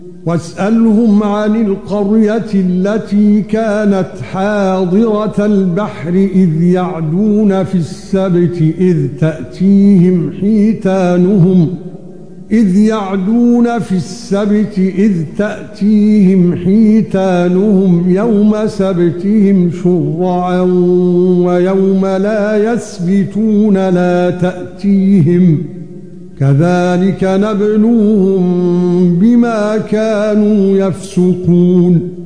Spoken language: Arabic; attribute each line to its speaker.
Speaker 1: واسألهم عن القرية التي كانت حاضرة البحر إذ يعدون في السبت إذ تأتيهم حيتانهم يوم سبتهم شرعا ويوم لا يسبتون لا تأتيهم كذلك نبلوهم بما كانوا يفسقون